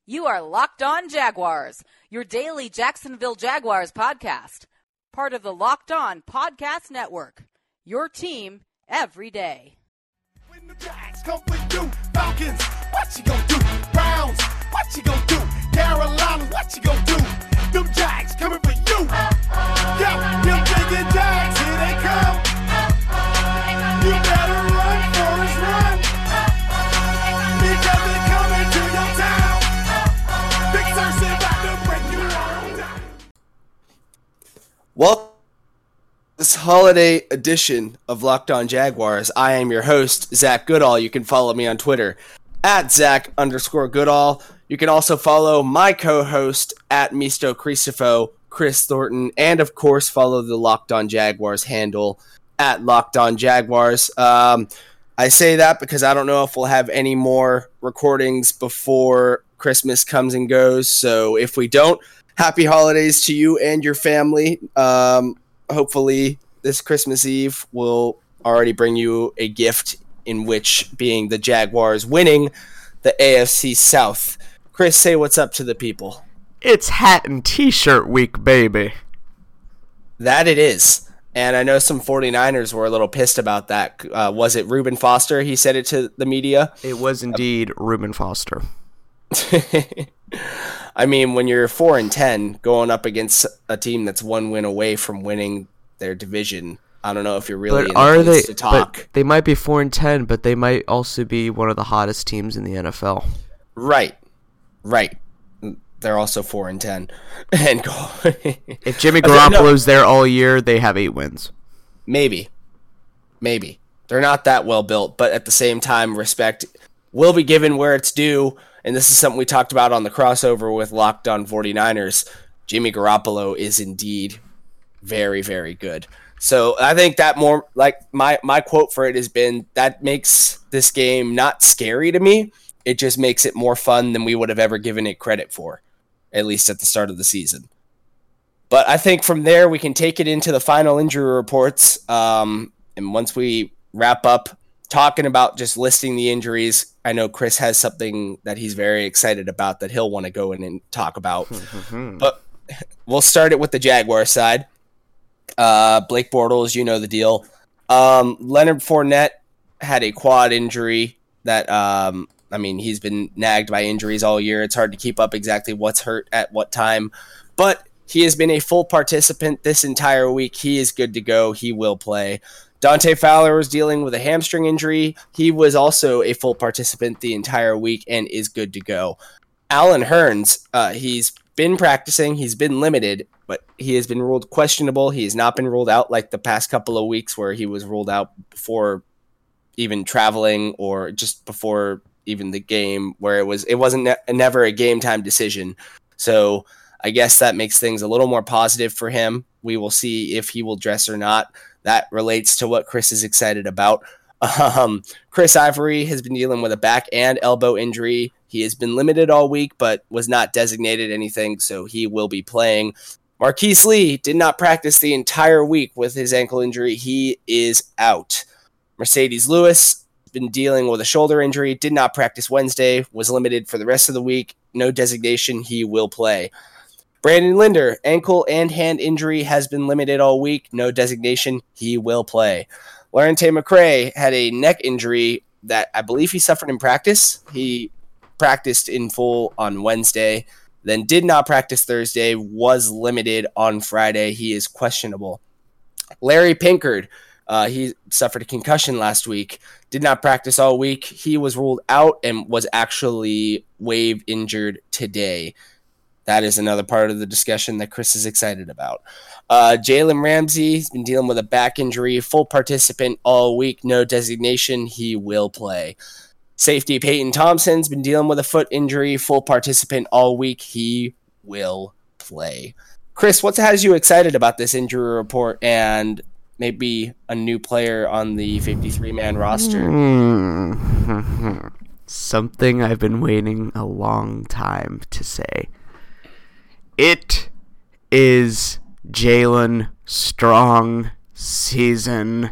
You are Locked On Jaguars, your daily Jacksonville Jaguars podcast. Part of the Locked On Podcast Network, your team every day. When the Jags come for you, Falcons, what you gonna do? Browns, what you gonna do? Carolina, what you gonna do? Them Jags coming for you. Yeah, them big Jags, here they come. You better run, Forrest, run. Because they're coming to your town. Big Sur's about to break you down. Welcome to this holiday edition of Locked On Jaguars. I am your host, Zach Goodall. You can follow me on Twitter at Zach_Goodall. You can also follow my co-host at Misto Cristifo, Chris Thornton, and of course follow the Locked On Jaguars handle at Locked On Jaguars. I say that because I don't know if we'll have any more recordings before Christmas comes and goes. So if we don't, happy holidays to you and your family. Hopefully this Christmas Eve will already bring you a gift, in which being the Jaguars winning the AFC South. Chris, say what's up to the people. It's hat and t-shirt week, baby. That it is. And I know some 49ers were a little pissed about that. Was it Reuben Foster? He said it to the media. It was indeed Reuben Foster. I mean, when you're 4-10 going up against a team that's one win away from winning their division, I don't know if you're really in the place to talk. But they might be 4-10, but they might also be one of the hottest teams in the NFL. Right. They're also 4-10. And if Jimmy Garoppolo's there all year, they have 8 wins. Maybe. They're not that well built, but at the same time, respect will be given where it's due. And this is something we talked about on the crossover with Locked On 49ers. Jimmy Garoppolo is indeed very, very good. So I think that more like my quote for it has been, that makes this game not scary to me. It just makes it more fun than we would have ever given it credit for, at least at the start of the season. But I think from there we can take it into the final injury reports. And once we wrap up talking about just listing the injuries, I know Chris has something that he's very excited about that he'll want to go in and talk about. But we'll start it with the Jaguar side. Blake Bortles, you know the deal. Leonard Fournette had a quad injury that, he's been nagged by injuries all year. It's hard to keep up exactly what's hurt at what time. But he has been a full participant this entire week. He is good to go. He will play. Dante Fowler was dealing with a hamstring injury. He was also a full participant the entire week and is good to go. Allen Hurns, he's been practicing. He's been limited, but he has been ruled questionable. He has not been ruled out like the past couple of weeks where he was ruled out before even traveling or just before even the game, where it wasn't never a game time decision. So I guess that makes things a little more positive for him. We will see if he will dress or not. That relates to what Chris is excited about. Chris Ivory has been dealing with a back and elbow injury. He has been limited all week, but was not designated anything, so he will be playing. Marquise Lee did not practice the entire week with his ankle injury. He is out. Mercedes Lewis has been dealing with a shoulder injury, did not practice Wednesday, was limited for the rest of the week. No designation, he will play. Brandon Linder, ankle and hand injury, has been limited all week. No designation. He will play. Lorente McCray had a neck injury that I believe he suffered in practice. He practiced in full on Wednesday, then did not practice Thursday, was limited on Friday. He is questionable. Larry Pinkard, he suffered a concussion last week, did not practice all week. He was ruled out and was actually waived injured today. That is another part of the discussion that Chris is excited about. Jalen Ramsey has been dealing with a back injury, full participant all week, no designation. He will play. Safety Peyton Thompson's been dealing with a foot injury, full participant all week. He will play. Chris, what has you excited about this injury report and maybe a new player on the 53-man roster? Something I've been waiting a long time to say. It is Jaelen Strong season.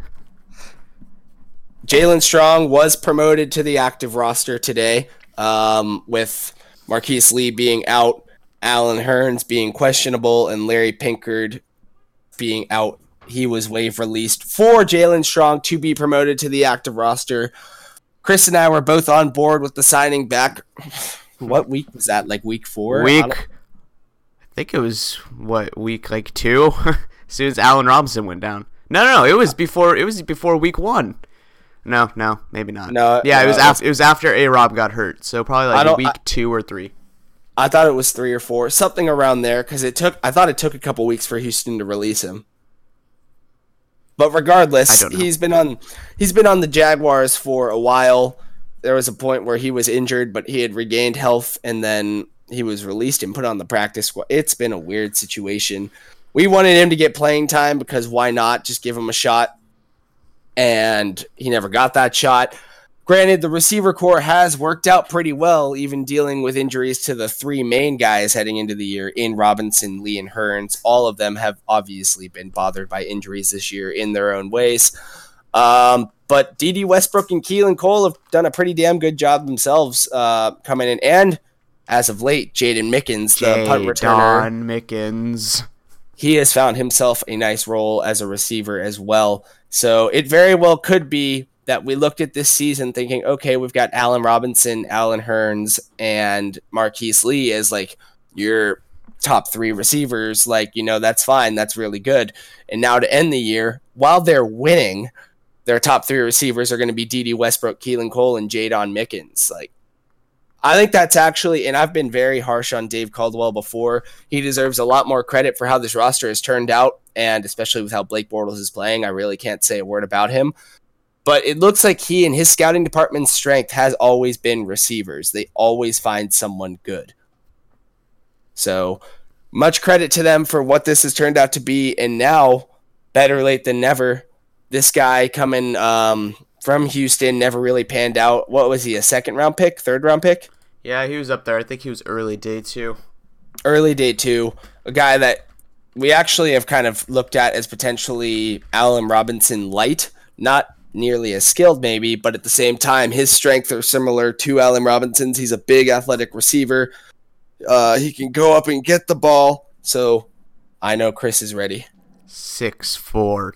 Jaelen Strong was promoted to the active roster today with Marquise Lee being out, Allen Hurns being questionable, and Larry Pinkard being out. He was waive released for Jalen Strong to be promoted to the active roster. Chris and I were both on board with the signing back. What week was that? Like week 4? I think it was week like 2? As soon as Allen Robinson went down. No. It was before week 1. No, maybe not. It was after A-Rob got hurt. So probably like week 2 or 3. I thought it was 3 or 4, something around there, because I thought it took a couple weeks for Houston to release him. But regardless, he's been on the Jaguars for a while. There was a point where he was injured, but he had regained health, and then he was released and put on the practice squad. It's been a weird situation. We wanted him to get playing time because why not? Just give him a shot. And he never got that shot. Granted, the receiver core has worked out pretty well, even dealing with injuries to the 3 main guys heading into the year in Robinson, Lee, and Hurns. All of them have obviously been bothered by injuries this year in their own ways. But D.D. Westbrook and Keelan Cole have done a pretty damn good job themselves coming in. And as of late, Jaden Mickens, the punt returner. Mickens. He has found himself a nice role as a receiver as well. So it very well could be that we looked at this season thinking, okay, we've got Allen Robinson, Allen Hurns, and Marquise Lee as like your top 3 receivers. Like, that's fine. That's really good. And now to end the year, while they're winning, their top 3 receivers are going to be D.D. Westbrook, Keelan Cole, and Jadon Mickens. Like, I think that's actually, and I've been very harsh on Dave Caldwell before. He deserves a lot more credit for how this roster has turned out, and especially with how Blake Bortles is playing, I really can't say a word about him. But it looks like he and his scouting department's strength has always been receivers. They always find someone good. So much credit to them for what this has turned out to be. And now, better late than never, this guy coming from Houston never really panned out. What was he, a 2nd-round pick, 3rd-round pick? Yeah, he was up there. I think he was early day 2. Early day 2. A guy that we actually have kind of looked at as potentially Allen Robinson light. Not nearly as skilled maybe, but at the same time, his strengths are similar to Allen Robinson's. He's a big athletic receiver. He can go up and get the ball. So I know Chris is ready. 6'4",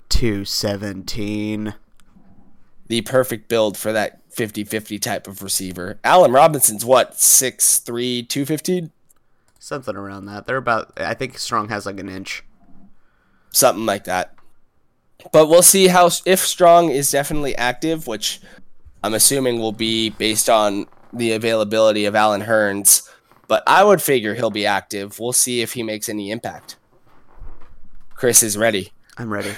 217. The perfect build for that 50-50 type of receiver. Allen Robinson's what, 6'3", 215? Something around that. They're about, I think Strong has like an inch. Something like that. But we'll see if Strong is definitely active, which I'm assuming will be based on the availability of Allen Hurns. But I would figure he'll be active. We'll see if he makes any impact. Chris is ready. I'm ready.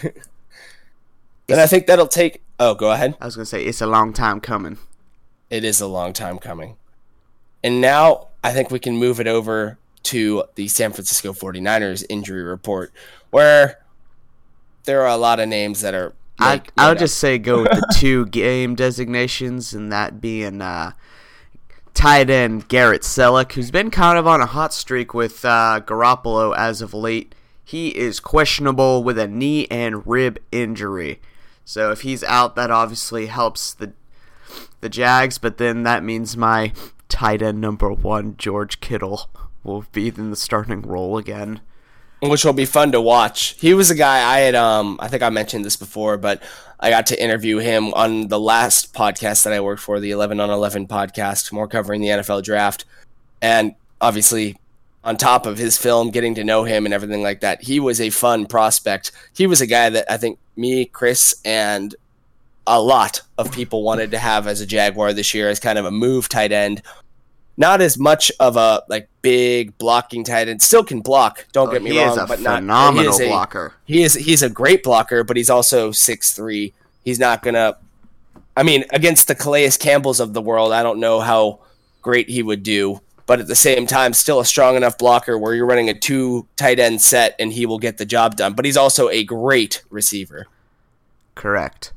And I think that'll take... Oh, go ahead. I was going to say, it's a long time coming. It is a long time coming. And now I think we can move it over to the San Francisco 49ers injury report, where there are a lot of names that are... I would just say go with the 2 game designations, and that being tight end Garrett Selleck, who's been kind of on a hot streak with Garoppolo as of late. He is questionable with a knee and rib injury. So if he's out, that obviously helps the Jags, but then that means my tight end number 1, George Kittle, will be in the starting role again. Which will be fun to watch. He was a guy I had, I think I mentioned this before, but I got to interview him on the last podcast that I worked for, the 11 on 11 podcast, more covering the NFL draft. And obviously, on top of his film, getting to know him and everything like that, he was a fun prospect. He was a guy that I think me, Chris, and a lot of people wanted to have as a Jaguar this year as kind of a move tight end. Not as much of a big blocking tight end. Still can block. Don't get me wrong, but phenomenal blocker. He's a great blocker, but he's also 6'3". He's not gonna. I mean, against the Calais Campbells of the world, I don't know how great he would do. But at the same time, still a strong enough blocker where you're running a 2 tight end set and he will get the job done. But he's also a great receiver. Correct.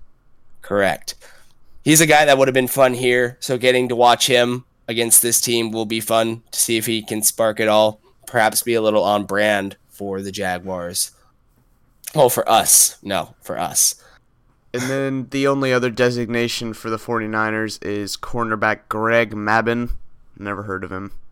He's a guy that would have been fun here. So getting to watch him against this team will be fun to see if he can spark it all. Perhaps be a little on brand for the Jaguars. Oh, for us. No, for us. And then the only other designation for the 49ers is cornerback Greg Mabin. Never heard of him.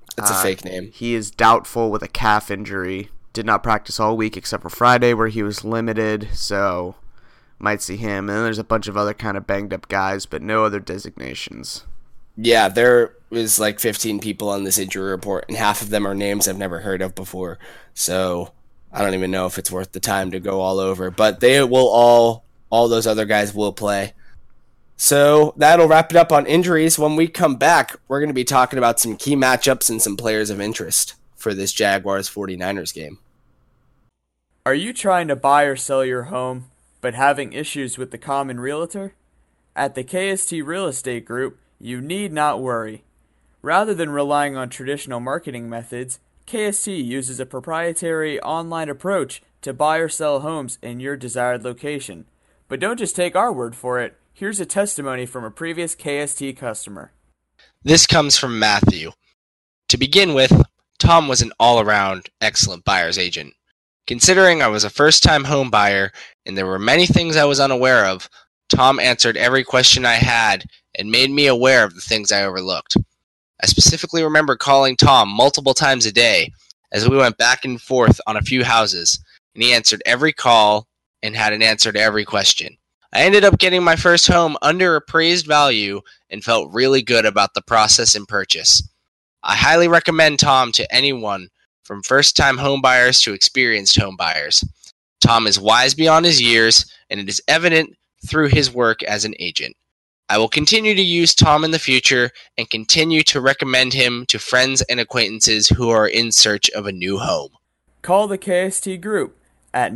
It's a fake name. He is doubtful with a calf injury. Did not practice all week except for Friday where he was limited, so might see him. And then there's a bunch of other kind of banged up guys, but no other designations. Yeah, there is like 15 people on this injury report, and half of them are names I've never heard of before. So I don't even know if it's worth the time to go all over. But they will all those other guys will play. So that'll wrap it up on injuries. When we come back, we're going to be talking about some key matchups and some players of interest for this Jaguars 49ers game. Are you trying to buy or sell your home, but having issues with the common realtor? At the KST Real Estate Group, you need not worry. Rather than relying on traditional marketing methods, KST uses a proprietary online approach to buy or sell homes in your desired location. But don't just take our word for it. Here's a testimony from a previous KST customer. This comes from Matthew. To begin with, Tom was an all-around excellent buyer's agent. Considering I was a first-time home buyer and there were many things I was unaware of, Tom answered every question I had and made me aware of the things I overlooked. I specifically remember calling Tom multiple times a day as we went back and forth on a few houses, and he answered every call and had an answer to every question. I ended up getting my first home under appraised value and felt really good about the process and purchase. I highly recommend Tom to anyone from first-time home buyers to experienced home buyers. Tom is wise beyond his years, and it is evident through his work as an agent. I will continue to use Tom in the future and continue to recommend him to friends and acquaintances who are in search of a new home. Call the KST Group at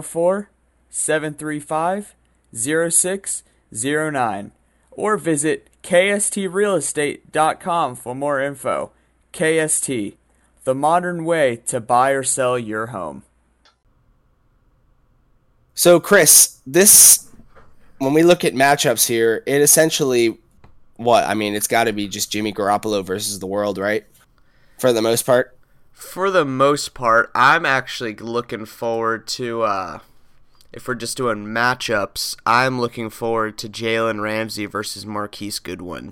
904-735-0609 or visit kstrealestate.com for more info. KST, the modern way to buy or sell your home. So, Chris, when we look at matchups here, it essentially, it's got to be just Jimmy Garoppolo versus the world, right? For the most part? For the most part, I'm actually looking forward to, if we're just doing matchups, I'm looking forward to Jalen Ramsey versus Marquise Goodwin.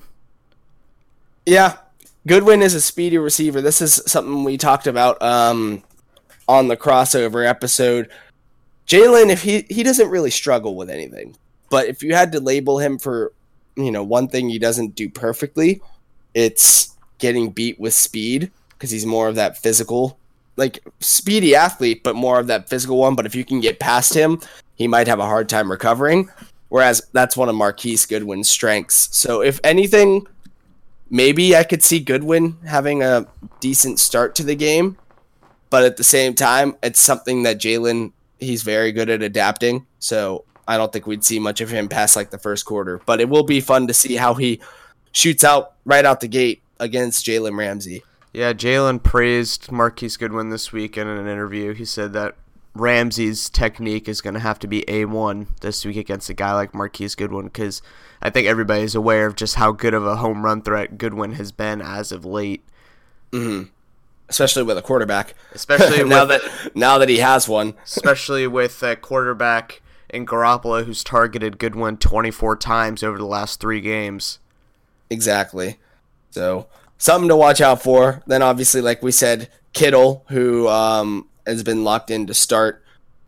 Yeah, Goodwin is a speedy receiver. This is something we talked about on the crossover episode. Jalen, if he doesn't really struggle with anything, but if you had to label him for, one thing he doesn't do perfectly, it's getting beat with speed, because he's more of that physical, speedy athlete, but more of that physical one. But if you can get past him, he might have a hard time recovering, whereas that's one of Marquise Goodwin's strengths. So if anything, maybe I could see Goodwin having a decent start to the game, but at the same time, it's something that Jalen, he's very good at adapting, so I don't think we'd see much of him past the first quarter. But it will be fun to see how he shoots out right out the gate against Jalen Ramsey. Yeah, Jalen praised Marquise Goodwin this week in an interview. He said that Ramsey's technique is going to have to be A1 this week against a guy like Marquise Goodwin, because I think everybody's aware of just how good of a home run threat Goodwin has been as of late. Mm-hmm. Especially with a quarterback. Especially now that he has one. Especially with a quarterback in Garoppolo who's targeted Goodwin 24 times over the last 3 games. Exactly. So, something to watch out for. Then obviously, like we said, Kittle, who has been locked in to start.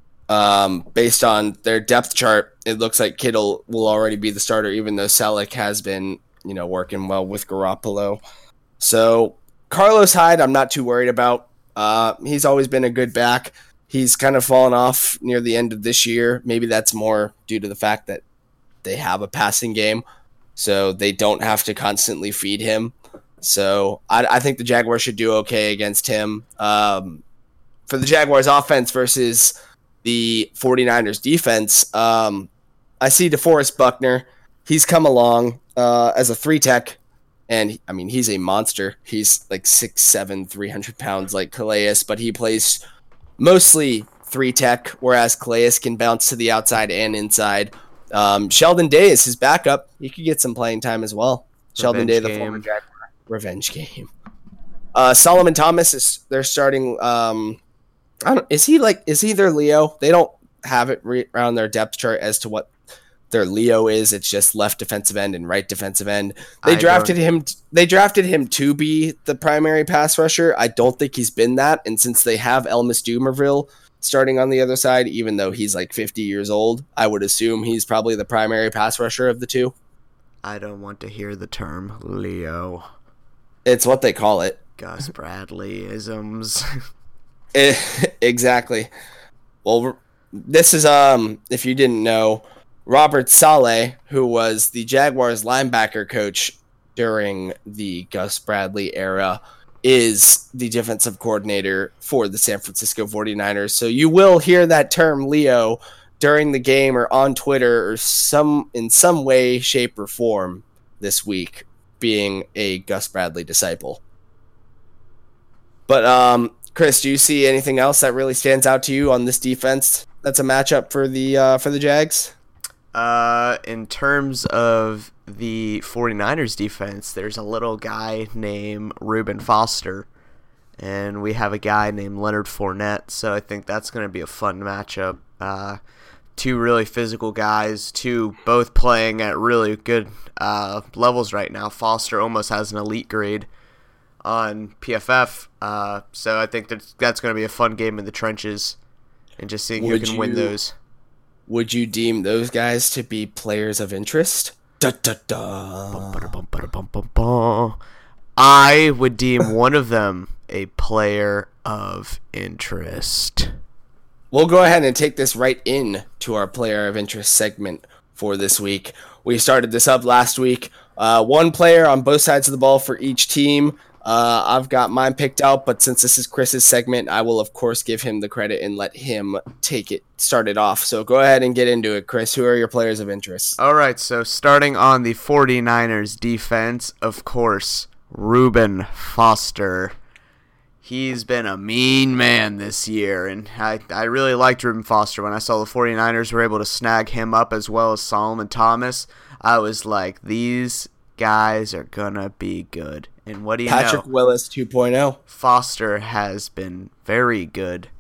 Based on their depth chart, it looks like Kittle will already be the starter, even though Selleck has been, working well with Garoppolo. So, Carlos Hyde, I'm not too worried about. He's always been a good back. He's kind of fallen off near the end of this year. Maybe that's more due to the fact that they have a passing game, so they don't have to constantly feed him. So I think the Jaguars should do okay against him. For the Jaguars offense versus the 49ers defense, I see DeForest Buckner. He's come along as a 3-tech. And, he's a monster. He's 6'7", 300 pounds like Calais, but he plays mostly 3-tech, whereas Calais can bounce to the outside and inside. Sheldon Day is his backup. He could get some playing time as well. Sheldon Day, the former Jaguar. Revenge game. Solomon Thomas is they're starting. Is he their Leo? They don't have it around their depth chart as to what their Leo is. It's just left defensive end and right defensive end. They I drafted him to be the primary pass rusher. I don't think he's been that. And since they have Elmas Dumerville starting on the other side, even though he's like 50 years old, I would assume he's probably the primary pass rusher of the two. I don't want to hear the term Leo. It's what they call it. Gus Bradley-isms. Exactly. Well, this is, if you didn't know, Robert Saleh, who was the Jaguars linebacker coach during the Gus Bradley era, is the defensive coordinator for the San Francisco 49ers. So you will hear that term Leo during the game or on Twitter or in some way, shape, or form this week, being a Gus Bradley disciple. But Chris, do you see anything else that really stands out to you on this defense that's a matchup for the Jags? In terms of the 49ers defense, there's a little guy named Reuben Foster, and we have a guy named Leonard Fournette, so I think that's going to be a fun matchup. Two really physical guys, two both playing at really good levels right now. Foster almost has an elite grade on PFF, so I think that's going to be a fun game in the trenches, and just seeing who can win those. Would you deem those guys to be players of interest? Da, da, da. I would deem one of them a player of interest. We'll go ahead and take this right in to our player of interest segment for this week. We started this up last week. One player on both sides of the ball for each team. I've got mine picked out, but since this is Chris's segment, I will, of course, give him the credit and let him start it off. So go ahead and get into it, Chris. Who are your players of interest? All right, so starting on the 49ers defense, of course, Reuben Foster. He's been a mean man this year, and I really liked Reuben Foster. When I saw the 49ers were able to snag him up as well as Solomon Thomas, I was like, these guys are going to be good. And what do you know? Patrick Willis 2.0. Foster has been very good.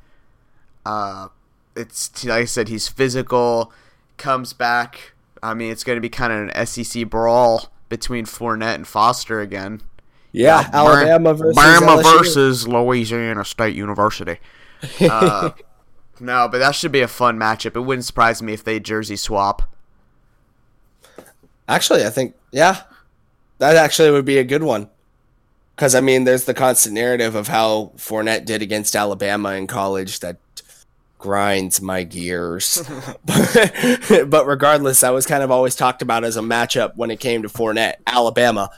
It's like I said, he's physical, comes back. I mean, it's going to be kind of an SEC brawl between Fournette and Foster again. Yeah, Alabama versus Louisiana State University. No, but that should be a fun matchup. It wouldn't surprise me if they jersey swap. Actually, I think, yeah, that actually would be a good one. Because, I mean, there's the constant narrative of how Fournette did against Alabama in college that grinds my gears. But regardless, that was kind of always talked about as a matchup when it came to Fournette. Alabama.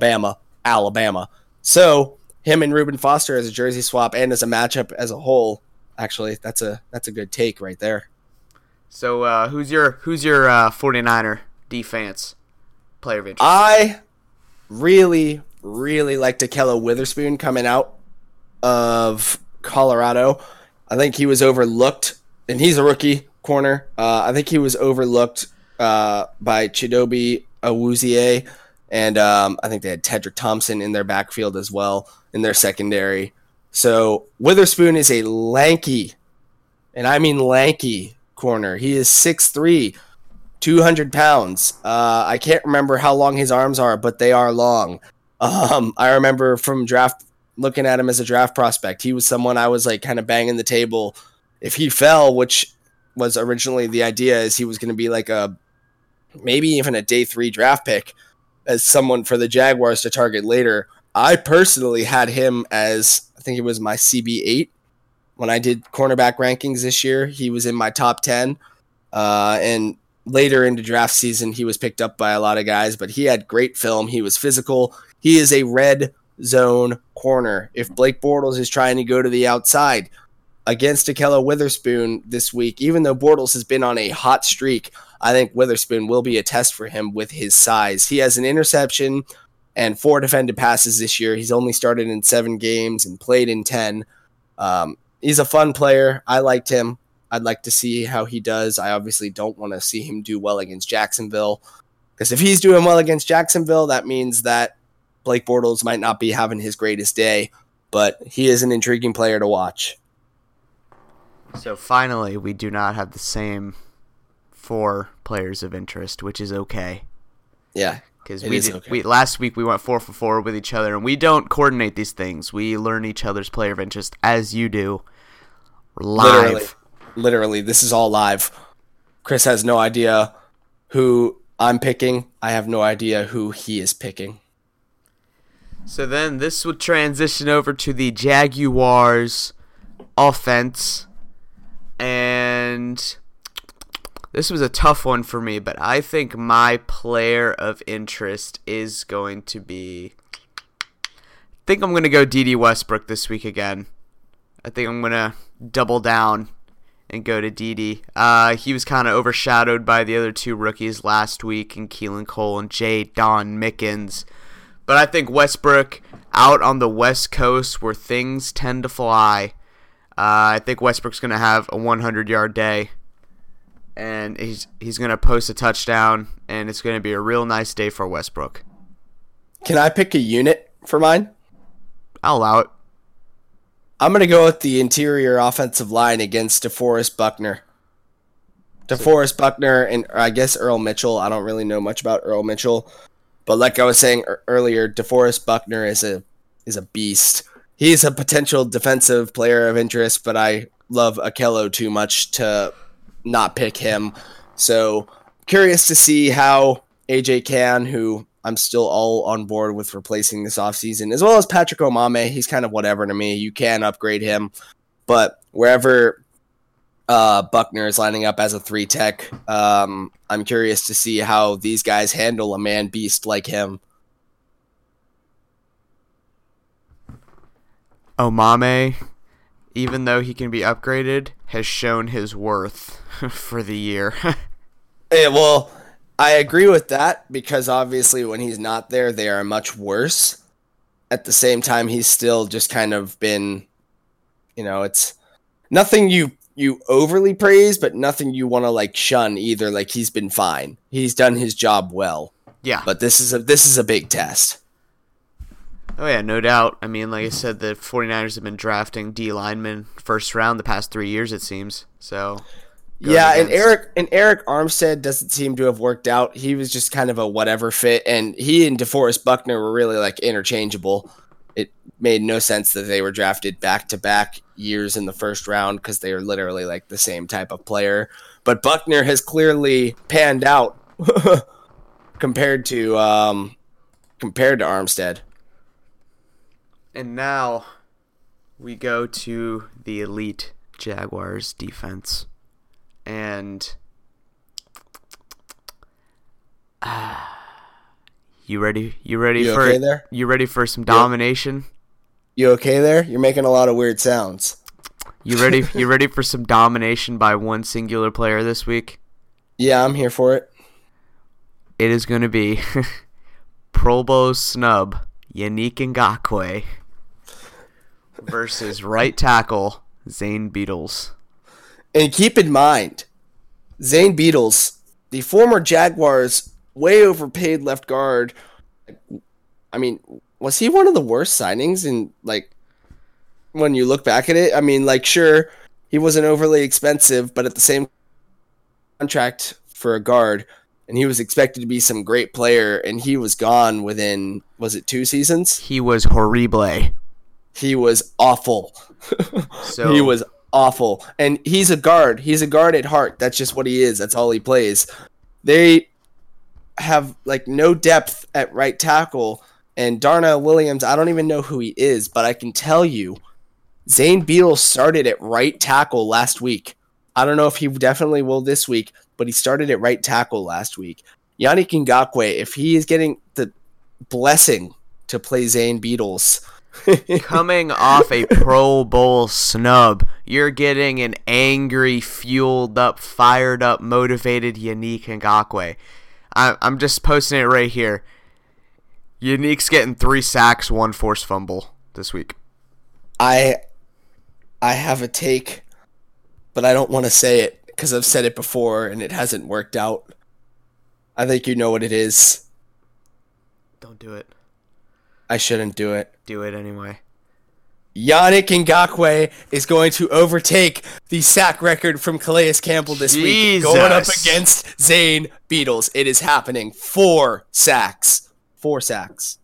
So, him and Reuben Foster as a jersey swap and as a matchup as a whole, actually, that's a good take right there. So, who's your 49er defense player of interest? I really like Ahkello Witherspoon coming out of Colorado. I think he was overlooked, and he's a rookie corner. I think he was overlooked by Chidobe Awuzie, and I think they had Tedrick Thompson in their backfield as well, in their secondary. So Witherspoon is a lanky, and I mean lanky, corner. He is 6'3", 200 pounds. I can't remember how long his arms are, but they are long. I remember from draft looking at him as a draft prospect. He was someone I was like kind of banging the table. If he fell, which was originally the idea, is he was going to be like maybe even a day 3 draft pick as someone for the Jaguars to target later. I personally had him as, I think it was my CB8 when I did cornerback rankings this year. He was in my top 10, and later into draft season, he was picked up by a lot of guys, but he had great film. He was physical. He is a red zone corner. If Blake Bortles is trying to go to the outside against Ahkello Witherspoon this week, even though Bortles has been on a hot streak, I think Witherspoon will be a test for him with his size. He has an interception and 4 defended passes this year. He's only started in 7 games and played in 10. He's a fun player. I liked him. I'd like to see how he does. I obviously don't want to see him do well against Jacksonville, because if he's doing well against Jacksonville, that means that Blake Bortles might not be having his greatest day, but he is an intriguing player to watch. So finally, we do not have the same 4 players of interest, which is okay. Yeah. Because It is okay. we last week we went 4 for 4 with each other, and we don't coordinate these things. We learn each other's player of interest as you do. Live. Literally, this is all live. Chris has no idea who I'm picking. I have no idea who he is picking. So then this would transition over to the Jaguars offense. And this was a tough one for me, but I think my player of interest is going to be... I think I'm going to go D.D. Westbrook this week again. I think I'm going to double down and go to D.D. He was kind of overshadowed by the other 2 rookies last week in Keelan Cole and Don Mickens. But I think Westbrook out on the West Coast where things tend to fly. I think Westbrook's going to have a 100-yard day. And he's going to post a touchdown. And it's going to be a real nice day for Westbrook. Can I pick a unit for mine? I'll allow it. I'm going to go with the interior offensive line against DeForest Buckner. DeForest Buckner and I guess Earl Mitchell. I don't really know much about Earl Mitchell. But like I was saying earlier, DeForest Buckner is a beast. He's a potential defensive player of interest, but I love Akello too much to not pick him. So curious to see how AJ Cann, who I'm still all on board with replacing this offseason, as well as Patrick Omame. He's kind of whatever to me. You can upgrade him. But wherever Buckner is lining up as a 3-tech, I'm curious to see how these guys handle a man beast like him. Omame, even though he can be upgraded, has shown his worth for the year. Well, I agree with that because obviously when he's not there, they are much worse. At the same time, he's still just kind of been, it's nothing you overly praise, but nothing you want to like shun either. Like he's been fine. He's done his job well. Yeah. But this is a big test. Oh, yeah, no doubt. I mean, like I said, the 49ers have been drafting D linemen first round the past 3 years, it seems. So, yeah, and Eric Armstead doesn't seem to have worked out. He was just kind of a whatever fit, and he and DeForest Buckner were really like interchangeable. It made no sense that they were drafted back-to-back years in the first round because they are literally like the same type of player. But Buckner has clearly panned out compared to Armstead. And now we go to the elite Jaguars defense. And you ready for okay there? You ready for some domination? You okay there? You're making a lot of weird sounds. You ready for some domination by one singular player this week? Yeah, I'm here for it. It is going to be Pro Bowl snub Yannick Ngakoue versus right tackle Zane Beadles. And keep in mind, Zane Beadles, the former Jaguars, way overpaid left guard. I mean, was he one of the worst signings in, like, when you look back at it? I mean, like, sure, he wasn't overly expensive, but at the same contract for a guard, and he was expected to be some great player, and he was gone within, was it 2 seasons? He was horrible. He was awful. So He was awful. And he's a guard. He's a guard at heart. That's just what he is. That's all he plays. They have like no depth at right tackle. And Darnell Williams, I don't even know who he is, but I can tell you, Zane Beadles started at right tackle last week. I don't know if he definitely will this week, but he started at right tackle last week. Yannick Ngakoue, if he is getting the blessing to play Zane Beadles, coming off a Pro Bowl snub, you're getting an angry, fueled up, fired up, motivated Yannick Ngakoue. I'm just posting it right here. Yannick's getting 3 sacks, 1 forced fumble this week. I have a take, but I don't want to say it because I've said it before and it hasn't worked out. I think you know what it is. Don't do it. I shouldn't do it. Do it anyway. Yannick Ngakoue is going to overtake the sack record from Calais Campbell this week, going up against Zane Beadles. It is happening. 4 sacks. 4 sacks.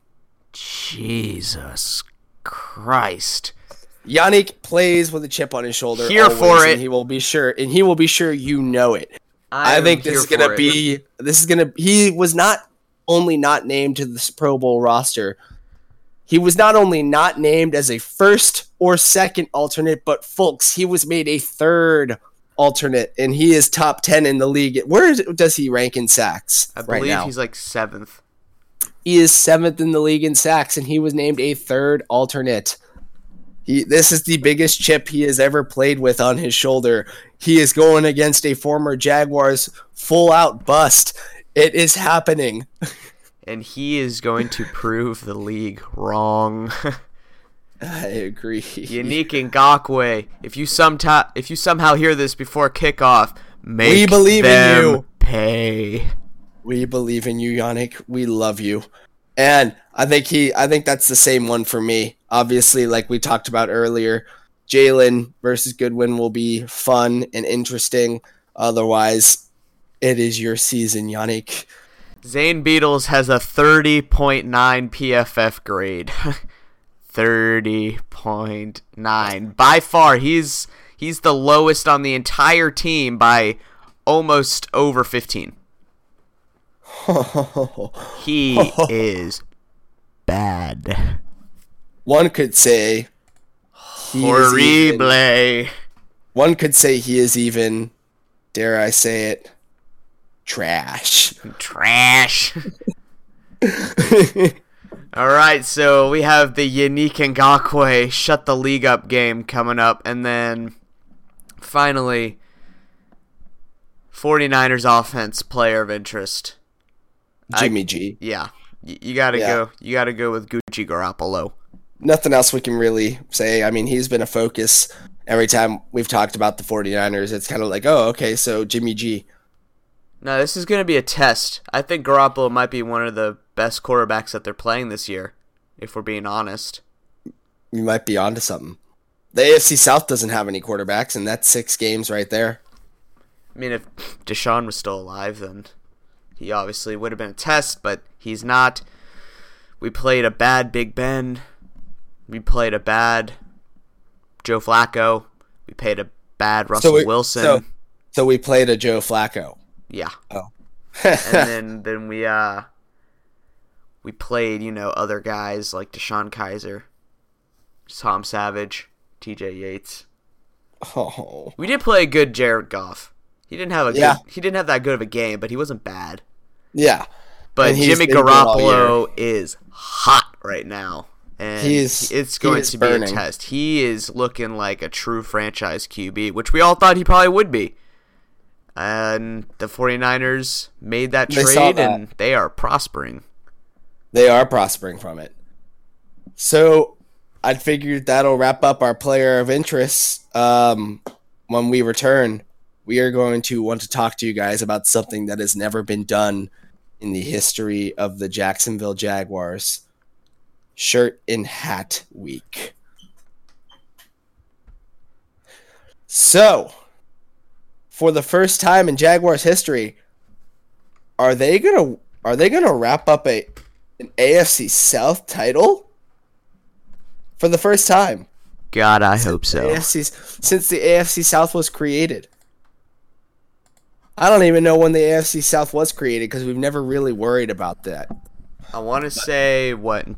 Jesus Christ. Yannick plays with a chip on his shoulder. Here always, for it. And he will be sure you know it. I think this is going to be. He was not only not named to the Pro Bowl roster. He was not only not named as a first or second alternate, but folks, he was made a third alternate, and he is top 10 in the league. Where does he rank in sacks? I believe he's like 7th. He is 7th in the league in sacks, and he was named a third alternate. This is the biggest chip he has ever played with on his shoulder. He is going against a former Jaguars full-out bust. It is happening. And he is going to prove the league wrong. I agree. Yannick Ngakoue, if you somehow hear this before kickoff, we believe in you. Pay. We believe in you, Yannick. We love you. And I think that's the same one for me. Obviously, like we talked about earlier, Jalen versus Goodwin will be fun and interesting. Otherwise, it is your season, Yannick. Zane Beadles has a 30.9 PFF grade. 30.9. By far, he's the lowest on the entire team by almost over 15. He is bad. One could say horrible. One could say he is even, dare I say it, trash. All right, so we have the Yannick Ngakoue shut the league up game coming up, and then finally 49ers offense player of interest. Jimmy G. Yeah. You gotta go. You gotta go with Gucci Garoppolo. Nothing else we can really say. I mean, he's been a focus every time we've talked about the 49ers. It's kind of like, oh, okay, so Jimmy G. No, this is going to be a test. I think Garoppolo might be one of the best quarterbacks that they're playing this year, if we're being honest. You might be onto something. The AFC South doesn't have any quarterbacks, and that's 6 games right there. I mean, if Deshaun was still alive, then he obviously would have been a test, but he's not. We played a bad Big Ben. We played a bad Joe Flacco. We played a bad Russell Wilson. So we played a Joe Flacco. Yeah. Oh. And then we played, other guys like Deshaun Kaiser, Tom Savage, TJ Yates. Oh. We did play a good Jared Goff. He didn't have that good of a game, but he wasn't bad. Yeah. But Jimmy Garoppolo is hot right now. And it's going to be a test. He is looking like a true franchise QB, which we all thought he probably would be. And the 49ers made that trade, and they are prospering. They are prospering from it. So I figured that'll wrap up our player of interest. When we return, we are going to want to talk to you guys about something that has never been done in the history of the Jacksonville Jaguars. Shirt and Hat Week. So, for the first time in Jaguars history, are they gonna wrap up an AFC South title for the first time? God, I hope so. Since the AFC South was created. I don't even know when the AFC South was created because we've never really worried about that. I want to say, in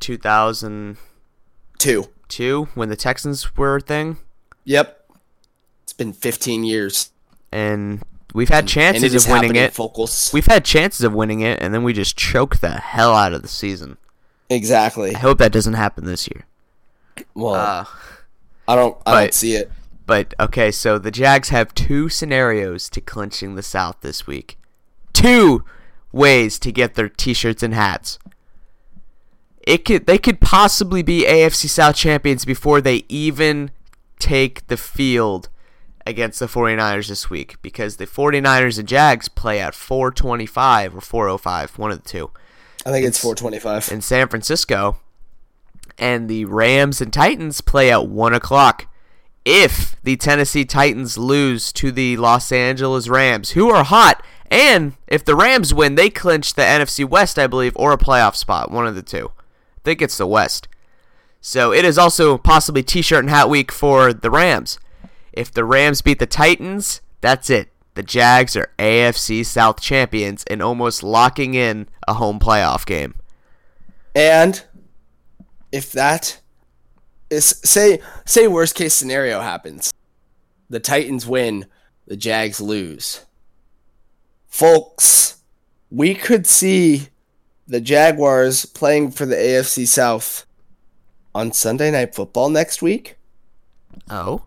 2002, when the Texans were a thing? Yep. It's been 15 years. And we've had chances of winning it. We've had chances of winning it, and then we just choked the hell out of the season. Exactly. I hope that doesn't happen this year. Well, I don't see it. But, okay, so the Jags have 2 scenarios to clinching the South this week. 2 ways to get their t-shirts and hats. They could possibly be AFC South champions before they even take the field against the 49ers this week, because the 49ers and Jags play at 4:25 or 4:05, one of the two. I think it's 4:25 in San Francisco. And the Rams and Titans play at 1 o'clock. If the Tennessee Titans lose to the Los Angeles Rams, who are hot, and if the Rams win, they clinch the NFC West, I believe, or a playoff spot, one of the two. I think it's the West. So it is also possibly T-shirt and hat week for the Rams. If the Rams beat the Titans, that's it. The Jags are AFC South champions and almost locking in a home playoff game. And if that is, say worst case scenario happens, the Titans win, the Jags lose. Folks, we could see the Jaguars playing for the AFC South on Sunday Night Football next week. Oh?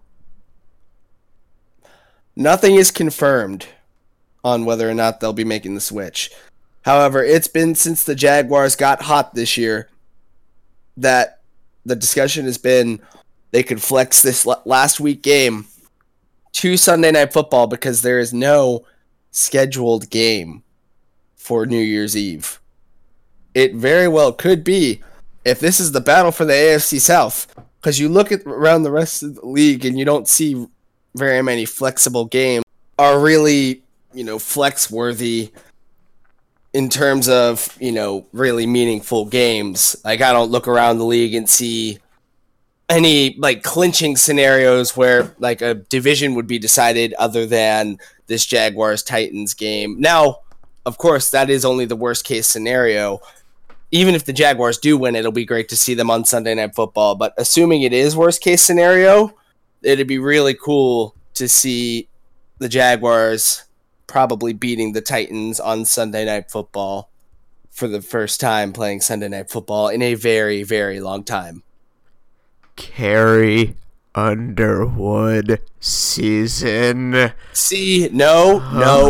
Nothing is confirmed on whether or not they'll be making the switch. However, it's been since the Jaguars got hot this year that the discussion has been they could flex this last week game to Sunday Night Football because there is no scheduled game for New Year's Eve. It very well could be, if this is the battle for the AFC South, because you look at around the rest of the league and you don't see very many flexible games are really, flex worthy in terms of, really meaningful games. Like, I don't look around the league and see any clinching scenarios where a division would be decided other than this Jaguars Titans game. Now, of course, that is only the worst case scenario. Even if the Jaguars do win, it'll be great to see them on Sunday Night Football. But assuming it is worst case scenario, it'd be really cool to see the Jaguars probably beating the Titans on Sunday Night Football for the first time playing Sunday Night Football in a very, very long time. Carrie Underwood season. See, no.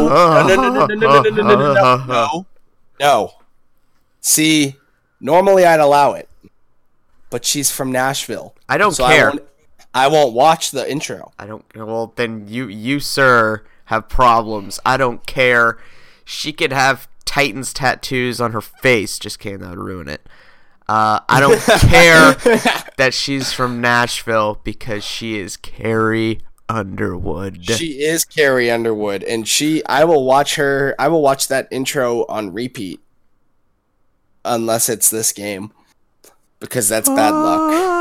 See, normally I'd allow it, but she's from Nashville. I don't care. I won't watch the intro. Well, then you, sir, have problems. I don't care. She could have Titans tattoos on her face. Just kidding, that would ruin it. I don't care that she's from Nashville because she is Carrie Underwood. She is Carrie Underwood, and I will watch that intro on repeat. Unless it's this game. Because that's bad luck.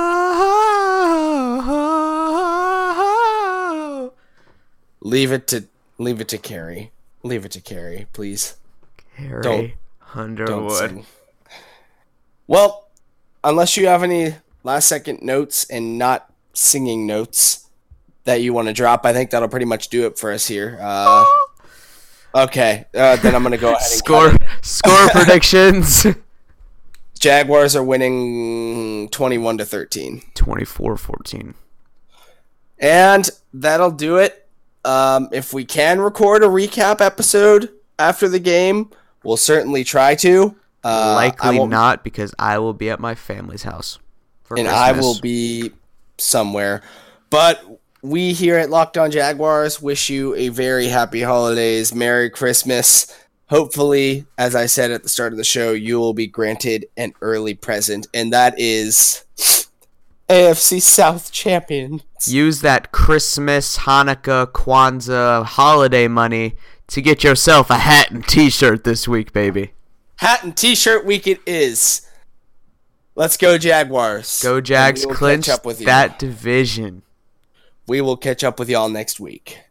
Leave it to Carrie. Leave it to Carrie, please. Carrie Underwood. Well, unless you have any last second notes and not singing notes that you want to drop, I think that'll pretty much do it for us here. Okay, then I'm going to go ahead and score predictions. Jaguars are winning 21-13. 24-14. And that'll do it. If we can record a recap episode after the game, we'll certainly try to. Likely not, because I will be at my family's house for Christmas. I will be somewhere. But we here at Locked On Jaguars wish you a very happy holidays, Merry Christmas. Hopefully, as I said at the start of the show, you will be granted an early present, and that is AFC South champions. Use that Christmas, Hanukkah, Kwanzaa holiday money to get yourself a hat and t-shirt this week, baby. Hat and t-shirt week it is. Let's go Jaguars. Go Jags, clinch that division. We will catch up with y'all next week.